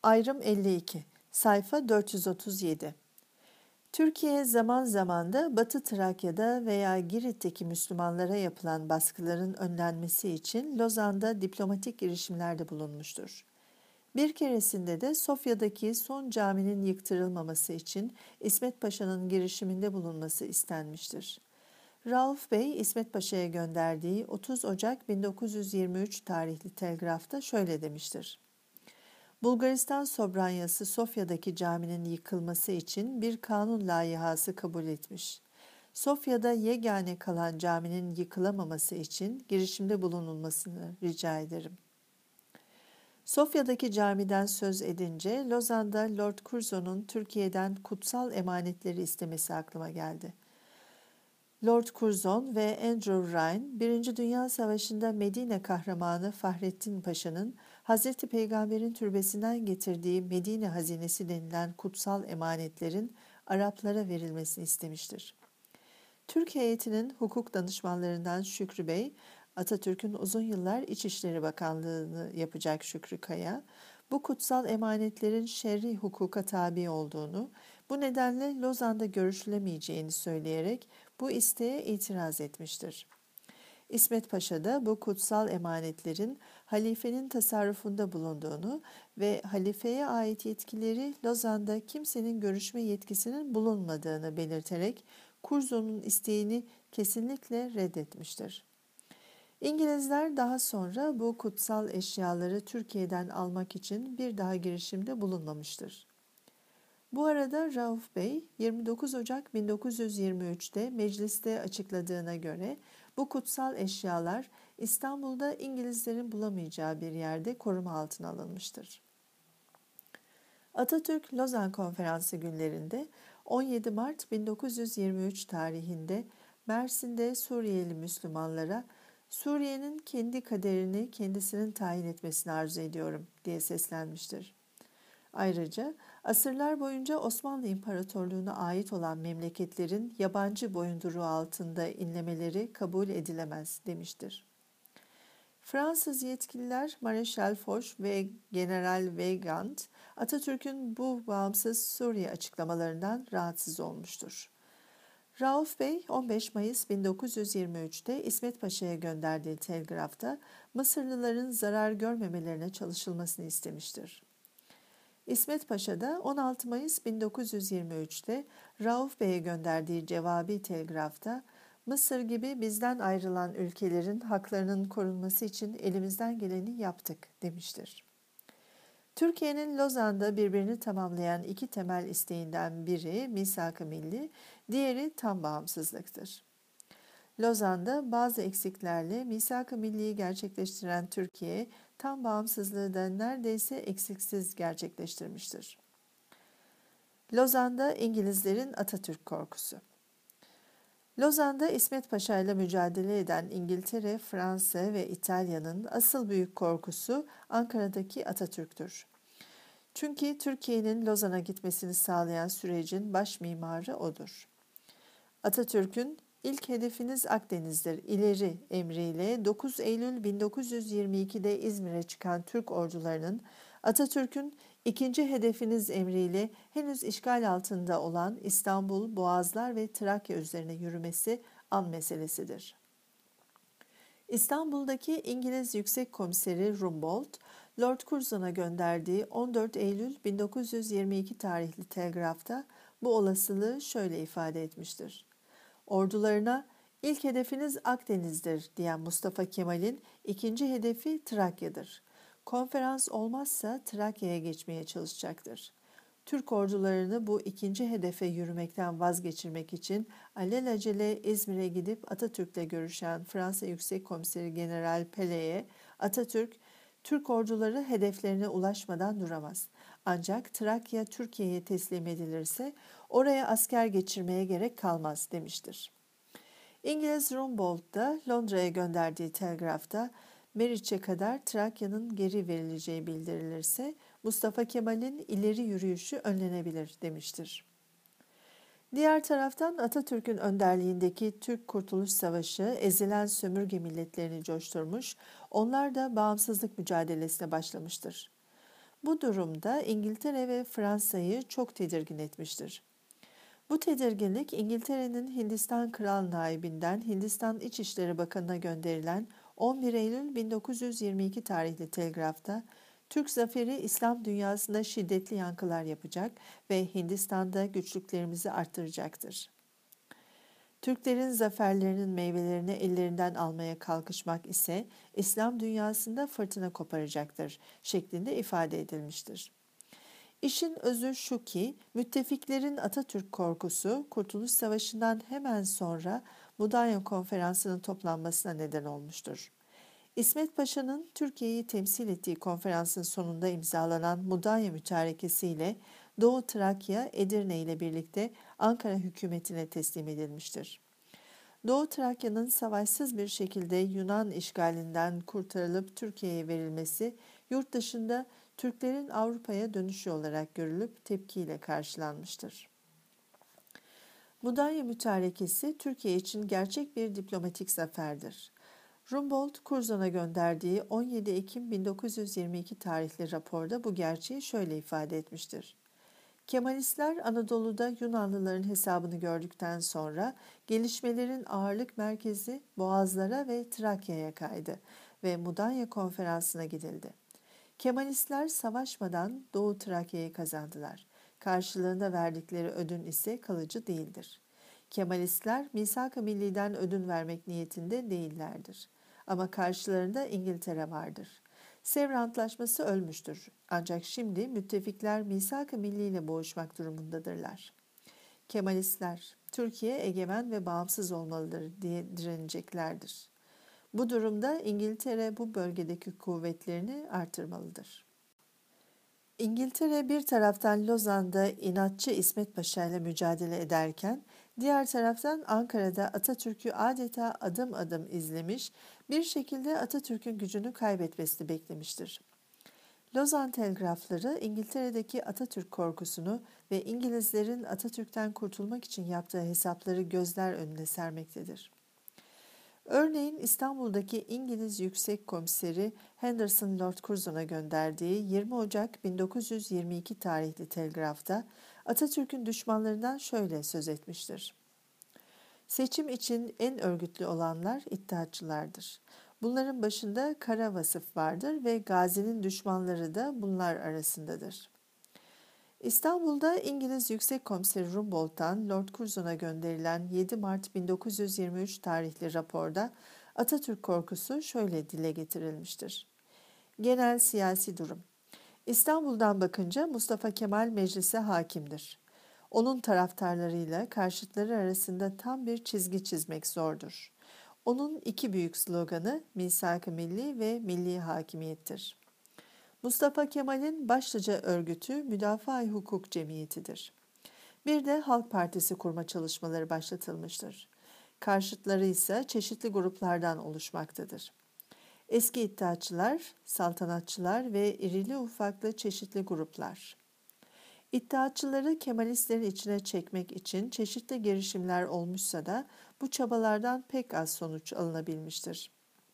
Ayrım 52, sayfa 437. Türkiye zaman zaman da Batı Trakya'da veya Girit'teki Müslümanlara yapılan baskıların önlenmesi için Lozan'da diplomatik girişimlerde bulunmuştur. Bir keresinde de Sofya'daki son caminin yıktırılmaması için İsmet Paşa'nın girişiminde bulunması istenmiştir. Rauf Bey, İsmet Paşa'ya gönderdiği 30 Ocak 1923 tarihli telgrafta şöyle demiştir. Bulgaristan Sobranyası Sofya'daki caminin yıkılması için bir kanun layihası kabul etmiş. Sofya'da yegane kalan caminin yıkılamaması için girişimde bulunulmasını rica ederim. Sofya'daki camiden söz edince Lozan'da Lord Curzon'un Türkiye'den kutsal emanetleri istemesi aklıma geldi. Lord Curzon ve Andrew Ryan, 1. Dünya Savaşı'nda Medine kahramanı Fahrettin Paşa'nın Hazreti Peygamber'in türbesinden getirdiği Medine hazinesi denilen kutsal emanetlerin Araplara verilmesini istemiştir. Türk heyetinin hukuk danışmanlarından Şükrü Bey, Atatürk'ün uzun yıllar İçişleri Bakanlığı'nı yapacak Şükrü Kaya, bu kutsal emanetlerin şer'i hukuka tabi olduğunu, bu nedenle Lozan'da görüşülemeyeceğini söyleyerek bu isteğe itiraz etmiştir. İsmet Paşa da bu kutsal emanetlerin halifenin tasarrufunda bulunduğunu ve halifeye ait yetkileri Lozan'da kimsenin görüşme yetkisinin bulunmadığını belirterek Curzon'un isteğini kesinlikle reddetmiştir. İngilizler daha sonra bu kutsal eşyaları Türkiye'den almak için bir daha girişimde bulunmamıştır. Bu arada Rauf Bey 29 Ocak 1923'te mecliste açıkladığına göre bu kutsal eşyalar İstanbul'da İngilizlerin bulamayacağı bir yerde koruma altına alınmıştır. Atatürk Lozan Konferansı günlerinde 17 Mart 1923 tarihinde Mersin'de Suriyeli Müslümanlara Suriye'nin kendi kaderini kendisinin tayin etmesini arzu ediyorum diye seslenmiştir. Ayrıca asırlar boyunca Osmanlı İmparatorluğu'na ait olan memleketlerin yabancı boyunduruğu altında inlemeleri kabul edilemez demiştir. Fransız yetkililer Mareşal Foch ve General Weygand, Atatürk'ün bu bağımsız Suriye açıklamalarından rahatsız olmuştur. Rauf Bey 15 Mayıs 1923'te İsmet Paşa'ya gönderdiği telgrafta Mısırlıların zarar görmemelerine çalışılmasını istemiştir. İsmet Paşa da 16 Mayıs 1923'te Rauf Bey'e gönderdiği cevabi telgrafta Mısır gibi bizden ayrılan ülkelerin haklarının korunması için elimizden geleni yaptık demiştir. Türkiye'nin Lozan'da birbirini tamamlayan iki temel isteğinden biri misak-ı milli, diğeri tam bağımsızlıktır. Lozan'da bazı eksiklerle misak-ı milliyi gerçekleştiren Türkiye, tam bağımsızlığı da neredeyse eksiksiz gerçekleştirmiştir. Lozan'da İngilizlerin Atatürk korkusu. Lozan'da İsmet Paşa ile mücadele eden İngiltere, Fransa ve İtalya'nın asıl büyük korkusu Ankara'daki Atatürk'tür. Çünkü Türkiye'nin Lozan'a gitmesini sağlayan sürecin baş mimarı odur. Atatürk'ün ilk hedefiniz Akdeniz'dir, ileri emriyle 9 Eylül 1922'de İzmir'e çıkan Türk ordularının Atatürk'ün ikinci hedefiniz emriyle henüz işgal altında olan İstanbul, Boğazlar ve Trakya üzerine yürümesi an meselesidir. İstanbul'daki İngiliz Yüksek Komiseri Rumbold, Lord Curzon'a gönderdiği 14 Eylül 1922 tarihli telgrafta bu olasılığı şöyle ifade etmiştir. Ordularına ilk hedefiniz Akdeniz'dir diyen Mustafa Kemal'in ikinci hedefi Trakya'dır. Konferans olmazsa Trakya'ya geçmeye çalışacaktır. Türk ordularını bu ikinci hedefe yürümekten vazgeçirmek için alelacele İzmir'e gidip Atatürk'le görüşen Fransa Yüksek Komiseri General Pelay'e Atatürk, Türk orduları hedeflerine ulaşmadan duramaz. Ancak Trakya Türkiye'ye teslim edilirse oraya asker geçirmeye gerek kalmaz demiştir. İngiliz Rumbold da Londra'ya gönderdiği telgrafta Meriç'e kadar Trakya'nın geri verileceği bildirilirse Mustafa Kemal'in ileri yürüyüşü önlenebilir demiştir. Diğer taraftan Atatürk'ün önderliğindeki Türk Kurtuluş Savaşı ezilen sömürge milletlerini coşturmuş, onlar da bağımsızlık mücadelesine başlamıştır. Bu durumda İngiltere ve Fransa'yı çok tedirgin etmiştir. Bu tedirginlik İngiltere'nin Hindistan Kral Naibinden Hindistan İçişleri Bakanı'na gönderilen 11 Eylül 1922 tarihli telgrafta Türk zaferi İslam dünyasında şiddetli yankılar yapacak ve Hindistan'da güçlüklerimizi arttıracaktır. Türklerin zaferlerinin meyvelerini ellerinden almaya kalkışmak ise İslam dünyasında fırtına koparacaktır şeklinde ifade edilmiştir. İşin özü şu ki müttefiklerin Atatürk korkusu Kurtuluş Savaşı'ndan hemen sonra Mudanya Konferansı'nın toplanmasına neden olmuştur. İsmet Paşa'nın Türkiye'yi temsil ettiği konferansın sonunda imzalanan Mudanya Mütarekesi ile Doğu Trakya, Edirne ile birlikte Ankara hükümetine teslim edilmiştir. Doğu Trakya'nın savaşsız bir şekilde Yunan işgalinden kurtarılıp Türkiye'ye verilmesi, yurt dışında Türklerin Avrupa'ya dönüşü olarak görülüp tepkiyle karşılanmıştır. Mudanya Mütarekesi Türkiye için gerçek bir diplomatik zaferdir. Rumbold, Curzon'a gönderdiği 17 Ekim 1922 tarihli raporda bu gerçeği şöyle ifade etmiştir. Kemalistler Anadolu'da Yunanlıların hesabını gördükten sonra gelişmelerin ağırlık merkezi Boğazlara ve Trakya'ya kaydı ve Mudanya Konferansı'na gidildi. Kemalistler savaşmadan Doğu Trakya'yı kazandılar. Karşılığında verdikleri ödün ise kalıcı değildir. Kemalistler Misak-ı Milli'den ödün vermek niyetinde değillerdir. Ama karşılarında İngiltere vardır. Sevr Antlaşması ölmüştür. Ancak şimdi müttefikler Misak-ı Milli ile boğuşmak durumundadırlar. Kemalistler, Türkiye egemen ve bağımsız olmalıdır diye direneceklerdir. Bu durumda İngiltere bu bölgedeki kuvvetlerini artırmalıdır. İngiltere bir taraftan Lozan'da inatçı İsmet Paşa ile mücadele ederken, diğer taraftan Ankara'da Atatürk'ü adeta adım adım izlemiş, bir şekilde Atatürk'ün gücünü kaybetmesini beklemiştir. Lozan telgrafları İngiltere'deki Atatürk korkusunu ve İngilizlerin Atatürk'ten kurtulmak için yaptığı hesapları gözler önüne sermektedir. Örneğin İstanbul'daki İngiliz Yüksek Komiseri Henderson Lord Curzon'a gönderdiği 20 Ocak 1922 tarihli telgrafta Atatürk'ün düşmanlarından şöyle söz etmiştir. Seçim için en örgütlü olanlar İttihatçılardır. Bunların başında Kara Vasıf vardır ve Gazi'nin düşmanları da bunlar arasındadır. İstanbul'da İngiliz Yüksek Komiseri Rumbold'dan Lord Curzon'a gönderilen 7 Mart 1923 tarihli raporda Atatürk korkusu şöyle dile getirilmiştir. Genel siyasi durum. İstanbul'dan bakınca Mustafa Kemal meclise hakimdir. Onun taraftarlarıyla karşıtları arasında tam bir çizgi çizmek zordur. Onun iki büyük sloganı Misak-ı Milli ve Milli Hakimiyettir. Mustafa Kemal'in başlıca örgütü Müdafaa-i Hukuk Cemiyeti'dir. Bir de Halk Partisi kurma çalışmaları başlatılmıştır. Karşıtları ise çeşitli gruplardan oluşmaktadır. Eski İttihatçılar, saltanatçılar ve irili ufaklı çeşitli gruplar. İttihatçıları Kemalistlerin içine çekmek için çeşitli girişimler olmuşsa da bu çabalardan pek az sonuç alınabilmiştir.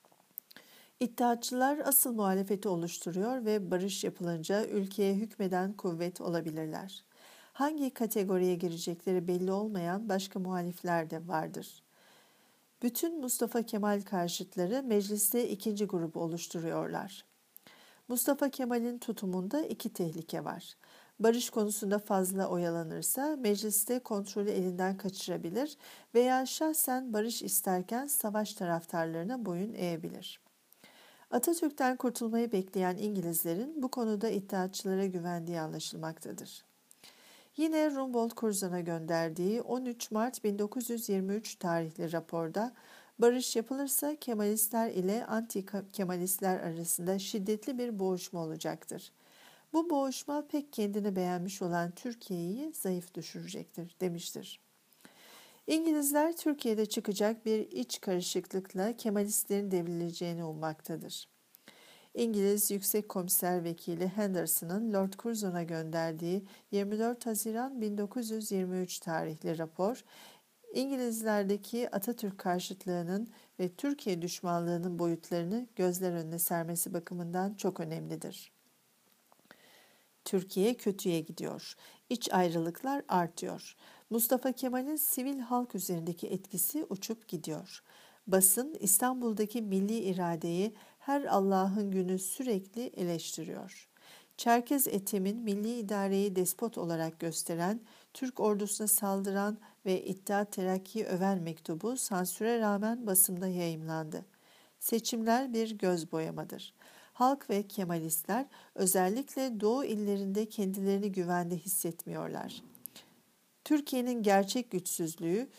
İttihatçılar asıl muhalefeti oluşturuyor ve barış yapılınca ülkeye hükmeden kuvvet olabilirler. Hangi kategoriye girecekleri belli olmayan başka muhalifler de vardır. Bütün Mustafa Kemal karşıtları mecliste ikinci grubu oluşturuyorlar. Mustafa Kemal'in tutumunda iki tehlike var. Barış konusunda fazla oyalanırsa mecliste kontrolü elinden kaçırabilir veya şahsen barış isterken savaş taraftarlarına boyun eğebilir. Atatürk'ten kurtulmayı bekleyen İngilizlerin bu konuda İttihatçılara güvendiği anlaşılmaktadır. Yine Rumbold Curzon'a gönderdiği 13 Mart 1923 tarihli raporda barış yapılırsa Kemalistler ile anti-Kemalistler arasında şiddetli bir boğuşma olacaktır. Bu boğuşma pek kendini beğenmiş olan Türkiye'yi zayıf düşürecektir demiştir. İngilizler Türkiye'de çıkacak bir iç karışıklıkla Kemalistlerin devrileceğini ummaktadır. İngiliz Yüksek Komiser Vekili Henderson'ın Lord Curzon'a gönderdiği 24 Haziran 1923 tarihli rapor, İngilizlerdeki Atatürk karşıtlığının ve Türkiye düşmanlığının boyutlarını gözler önüne sermesi bakımından çok önemlidir. Türkiye kötüye gidiyor. İç ayrılıklar artıyor. Mustafa Kemal'in sivil halk üzerindeki etkisi uçup gidiyor. Basın İstanbul'daki milli iradeyi her Allah'ın günü sürekli eleştiriyor. Çerkez Etem'in milli idareyi despot olarak gösteren, Türk ordusuna saldıran ve İttihat Terakki'yi öven mektubu sansüre rağmen basında yayımlandı. Seçimler bir göz boyamadır. Halk ve Kemalistler özellikle Doğu illerinde kendilerini güvende hissetmiyorlar. Türkiye'nin gerçek güçsüzlüğü,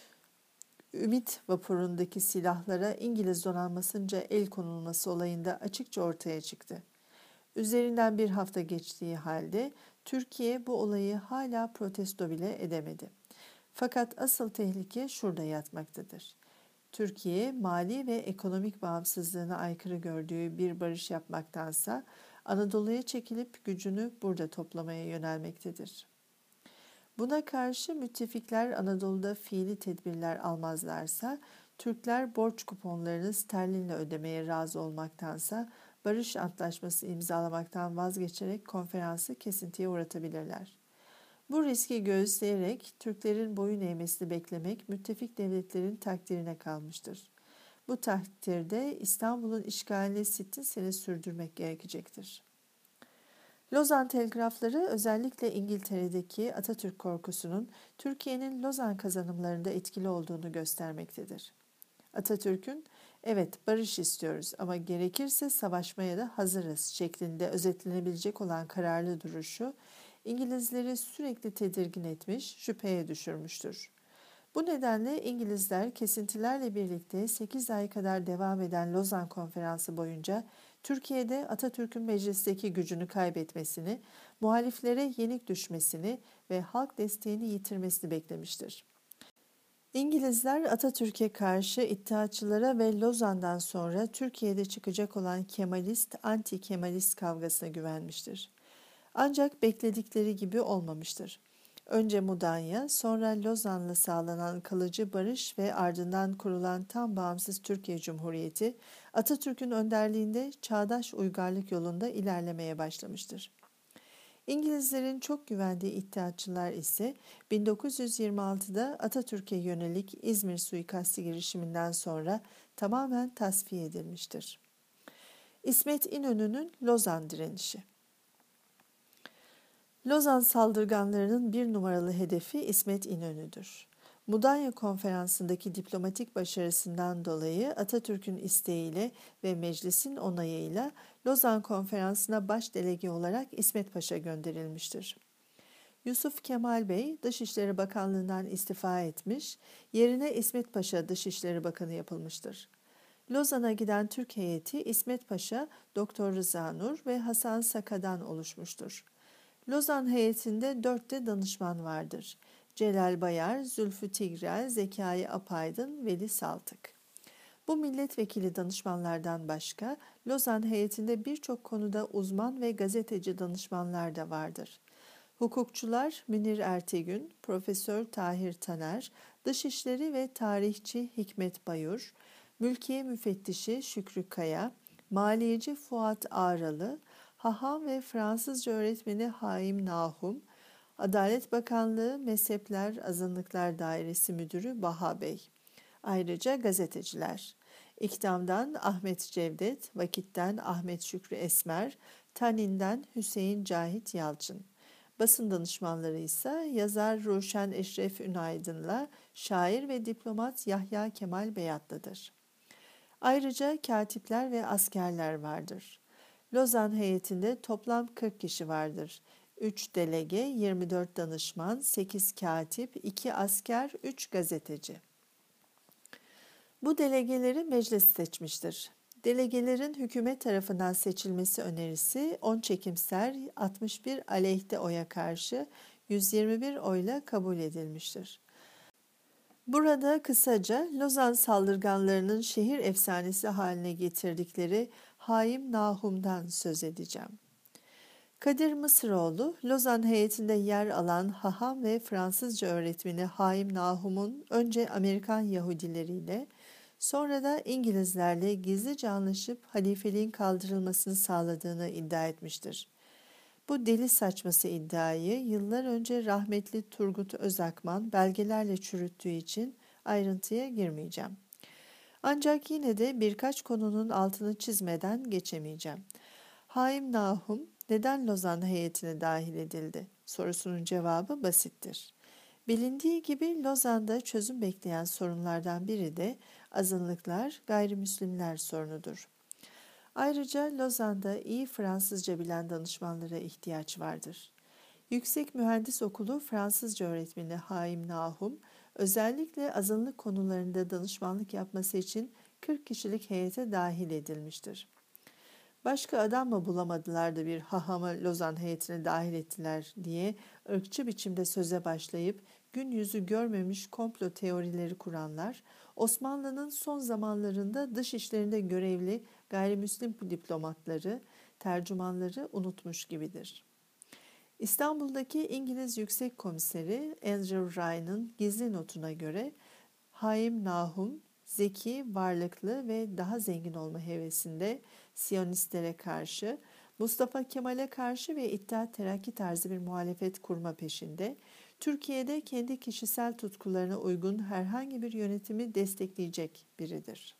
Ümit vapurundaki silahlara İngiliz donanmasınca el konulması olayında açıkça ortaya çıktı. Üzerinden bir hafta geçtiği halde Türkiye bu olayı hala protesto bile edemedi. Fakat asıl tehlike şurada yatmaktadır. Türkiye, mali ve ekonomik bağımsızlığına aykırı gördüğü bir barış yapmaktansa Anadolu'ya çekilip gücünü burada toplamaya yönelmektedir. Buna karşı müttefikler Anadolu'da fiili tedbirler almazlarsa, Türkler borç kuponlarını sterlinle ödemeye razı olmaktansa barış antlaşması imzalamaktan vazgeçerek konferansı kesintiye uğratabilirler. Bu riski göğüsleyerek Türklerin boyun eğmesini beklemek müttefik devletlerin takdirine kalmıştır. Bu takdirde İstanbul'un işgalini 60 sene sürdürmek gerekecektir. Lozan telgrafları özellikle İngiltere'deki Atatürk korkusunun Türkiye'nin Lozan kazanımlarında etkili olduğunu göstermektedir. Atatürk'ün "Evet, barış istiyoruz ama gerekirse savaşmaya da hazırız" şeklinde özetlenebilecek olan kararlı duruşu İngilizleri sürekli tedirgin etmiş, şüpheye düşürmüştür. Bu nedenle İngilizler kesintilerle birlikte 8 ay kadar devam eden Lozan Konferansı boyunca Türkiye'de Atatürk'ün meclisteki gücünü kaybetmesini, muhaliflere yenik düşmesini ve halk desteğini yitirmesini beklemiştir. İngilizler Atatürk'e karşı İttihatçılara ve Lozan'dan sonra Türkiye'de çıkacak olan Kemalist, anti-Kemalist kavgasına güvenmiştir. Ancak bekledikleri gibi olmamıştır. Önce Mudanya, sonra Lozan'la sağlanan kalıcı barış ve ardından kurulan tam bağımsız Türkiye Cumhuriyeti, Atatürk'ün önderliğinde çağdaş uygarlık yolunda ilerlemeye başlamıştır. İngilizlerin çok güvendiği İttihatçılar ise 1926'da Atatürk'e yönelik İzmir suikasti girişiminden sonra tamamen tasfiye edilmiştir. İsmet İnönü'nün Lozan direnişi. Lozan saldırganlarının bir numaralı hedefi İsmet İnönü'dür. Mudanya Konferansı'ndaki diplomatik başarısından dolayı Atatürk'ün isteğiyle ve meclisin onayıyla Lozan Konferansı'na baş delege olarak İsmet Paşa gönderilmiştir. Yusuf Kemal Bey Dışişleri Bakanlığı'ndan istifa etmiş, yerine İsmet Paşa Dışişleri Bakanı yapılmıştır. Lozan'a giden Türk heyeti İsmet Paşa, Doktor Rıza Nur ve Hasan Saka'dan oluşmuştur. Lozan heyetinde 4 de danışman vardır. Celal Bayar, Zülfü Tigrel, Zekai Apaydın, Veli Saltık. Bu milletvekili danışmanlardan başka Lozan heyetinde birçok konuda uzman ve gazeteci danışmanlar da vardır. Hukukçular Münir Ertegün, Profesör Tahir Taner, Dışişleri ve Tarihçi Hikmet Bayur, Mülkiye Müfettişi Şükrü Kaya, Maliyeci Fuat Ağralı, Haham ve Fransızca öğretmeni Haim Nahum, Adalet Bakanlığı Mezhepler Azınlıklar Dairesi Müdürü Baha Bey. Ayrıca gazeteciler. İktam'dan Ahmet Cevdet, Vakit'ten Ahmet Şükrü Esmer, Tanin'den Hüseyin Cahit Yalçın. Basın danışmanları ise yazar Ruşen Eşref Ünaydın'la şair ve diplomat Yahya Kemal Beyatlı'dır. Ayrıca katipler ve askerler vardır. Lozan heyetinde toplam 40 kişi vardır. 3 delege, 24 danışman, 8 katip, 2 asker, 3 gazeteci. Bu delegeleri meclis seçmiştir. Delegelerin hükümet tarafından seçilmesi önerisi 10 çekimser, 61 aleyhte oya karşı 121 oyla kabul edilmiştir. Burada kısaca Lozan saldırganlarının şehir efsanesi haline getirdikleri Haim Nahum'dan söz edeceğim. Kadir Mısıroğlu, Lozan heyetinde yer alan haham ve Fransızca öğretmeni Haim Nahum'un önce Amerikan Yahudileriyle, sonra da İngilizlerle gizlice anlaşıp halifeliğin kaldırılmasını sağladığını iddia etmiştir. Bu deli saçması iddiayı yıllar önce rahmetli Turgut Özakman belgelerle çürüttüğü için ayrıntıya girmeyeceğim. Ancak yine de birkaç konunun altını çizmeden geçemeyeceğim. Haim Nahum neden Lozan heyetine dahil edildi? Sorusunun cevabı basittir. Bilindiği gibi Lozan'da çözüm bekleyen sorunlardan biri de azınlıklar, gayrimüslimler sorunudur. Ayrıca Lozan'da iyi Fransızca bilen danışmanlara ihtiyaç vardır. Yüksek Mühendis Okulu Fransızca öğretmeni Haim Nahum, özellikle azınlık konularında danışmanlık yapması için 40 kişilik heyete dahil edilmiştir. Başka adam mı bulamadılar da bir hahamı Lozan heyetine dahil ettiler diye ırkçı biçimde söze başlayıp gün yüzü görmemiş komplo teorileri kuranlar, Osmanlı'nın son zamanlarında dış işlerinde görevli gayrimüslim diplomatları, tercümanları unutmuş gibidir. İstanbul'daki İngiliz Yüksek Komiseri Andrew Ryan'ın gizli notuna göre Haim Nahum, zeki, varlıklı ve daha zengin olma hevesinde Siyonistlere karşı, Mustafa Kemal'e karşı ve İttihat Terakki tarzı bir muhalefet kurma peşinde, Türkiye'de kendi kişisel tutkularına uygun herhangi bir yönetimi destekleyecek biridir.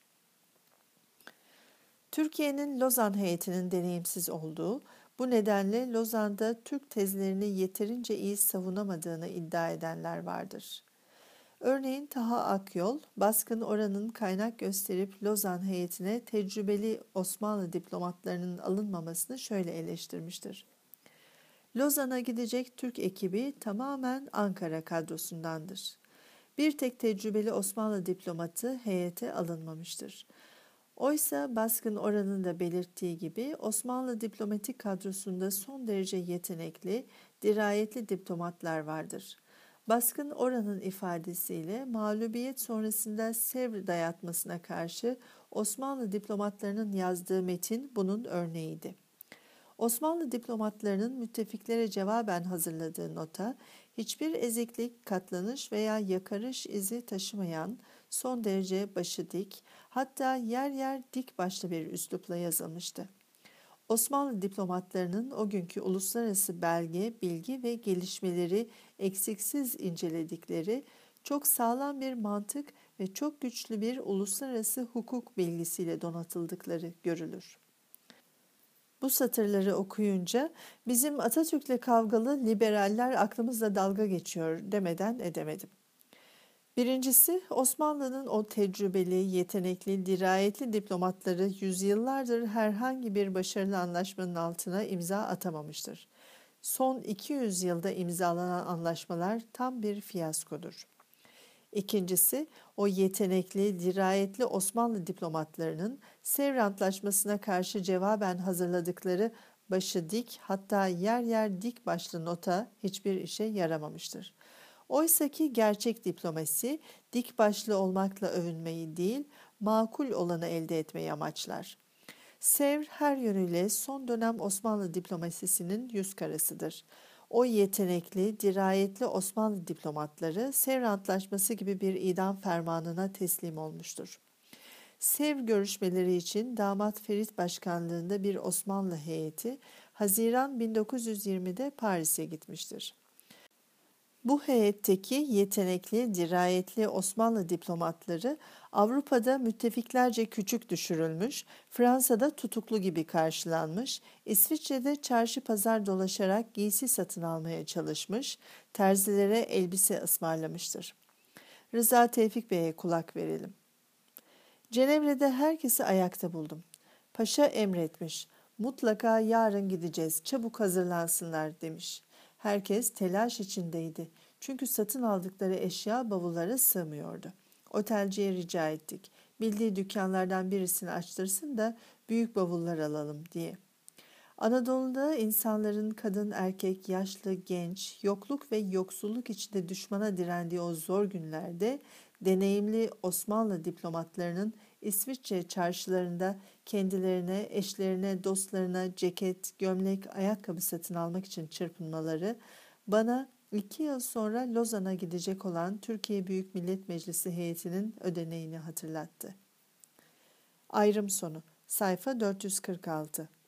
Türkiye'nin Lozan heyetinin deneyimsiz olduğu, bu nedenle Lozan'da Türk tezlerini yeterince iyi savunamadığını iddia edenler vardır. Örneğin Taha Akyol, baskın oranın kaynak gösterip Lozan heyetine tecrübeli Osmanlı diplomatlarının alınmamasını şöyle eleştirmiştir. Lozan'a gidecek Türk ekibi tamamen Ankara kadrosundandır. Bir tek tecrübeli Osmanlı diplomatı heyete alınmamıştır. Oysa baskın oranın da belirttiği gibi Osmanlı diplomatik kadrosunda son derece yetenekli, dirayetli diplomatlar vardır. Baskın oranın ifadesiyle mağlubiyet sonrasında Sevr dayatmasına karşı Osmanlı diplomatlarının yazdığı metin bunun örneğiydi. Osmanlı diplomatlarının müttefiklere cevaben hazırladığı nota, hiçbir eziklik, katlanış veya yakarış izi taşımayan, son derece başı dik, hatta yer yer dik başlı bir üslupla yazılmıştı. Osmanlı diplomatlarının o günkü uluslararası belge, bilgi ve gelişmeleri eksiksiz inceledikleri, çok sağlam bir mantık ve çok güçlü bir uluslararası hukuk bilgisiyle donatıldıkları görülür. Bu satırları okuyunca bizim Atatürk'le kavgalı liberaller aklımızda dalga geçiyor demeden edemedim. Birincisi, Osmanlı'nın o tecrübeli, yetenekli, dirayetli diplomatları yüzyıllardır herhangi bir başarılı anlaşmanın altına imza atamamıştır. Son 200 yılda imzalanan anlaşmalar tam bir fiyaskodur. İkincisi, o yetenekli, dirayetli Osmanlı diplomatlarının Sevr Antlaşması'na karşı cevaben hazırladıkları başı dik, hatta yer yer dik başlı nota hiçbir işe yaramamıştır. Oysaki gerçek diplomasi dik başlı olmakla övünmeyi değil, makul olanı elde etmeyi amaçlar. Sevr her yönüyle son dönem Osmanlı diplomasisinin yüz karasıdır. O yetenekli, dirayetli Osmanlı diplomatları Sevr Antlaşması gibi bir idam fermanına teslim olmuştur. Sevr görüşmeleri için damat Ferit başkanlığında bir Osmanlı heyeti Haziran 1920'de Paris'e gitmiştir. Bu heyetteki yetenekli, dirayetli Osmanlı diplomatları Avrupa'da müttefiklerce küçük düşürülmüş, Fransa'da tutuklu gibi karşılanmış, İsviçre'de çarşı pazar dolaşarak giysi satın almaya çalışmış, terzilere elbise ısmarlamıştır. Rıza Tevfik Bey'e kulak verelim. Cenevre'de herkesi ayakta buldum. Paşa emretmiş, mutlaka yarın gideceğiz, çabuk hazırlansınlar demiş. Herkes telaş içindeydi. Çünkü satın aldıkları eşya bavullara sığmıyordu. Otelciye rica ettik. Bildiği dükkanlardan birisini açtırsın da büyük bavullar alalım diye. Anadolu'da insanların kadın, erkek, yaşlı, genç, yokluk ve yoksulluk içinde düşmana direndiği o zor günlerde deneyimli Osmanlı diplomatlarının İsviçre çarşılarında kendilerine, eşlerine, dostlarına ceket, gömlek, ayakkabı satın almak için çırpınmaları bana 2 yıl sonra Lozan'a gidecek olan Türkiye Büyük Millet Meclisi heyetinin ödeneğini hatırlattı. Ayrım sonu. Sayfa 446.